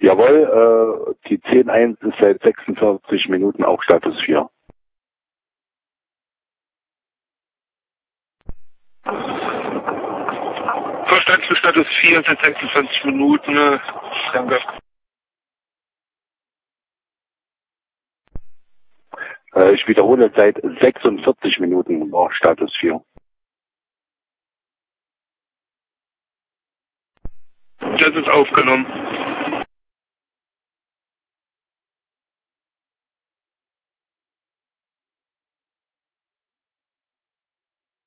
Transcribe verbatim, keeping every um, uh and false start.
Jawohl, äh, die zehn eins ist seit sechsundvierzig Minuten auch Status vier. Verstand zu Status vier seit sechsundzwanzig Minuten. Äh, danke. Äh, ich wiederhole, seit sechsundvierzig Minuten auch Status vier. Das ist aufgenommen.